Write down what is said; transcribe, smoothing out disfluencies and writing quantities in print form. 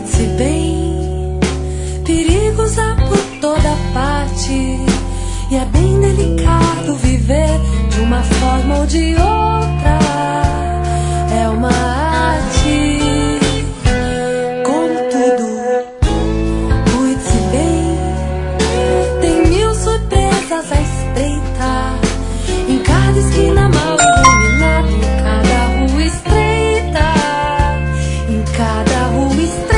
Cuide-se bem, perigos há por toda parte, e é bem delicado viver de uma forma ou de outra. É uma arte, como tudo. Cuide-se bem, tem mil surpresas à espreita, em cada esquina mal iluminada, em cada rua estreita, em cada rua estreita.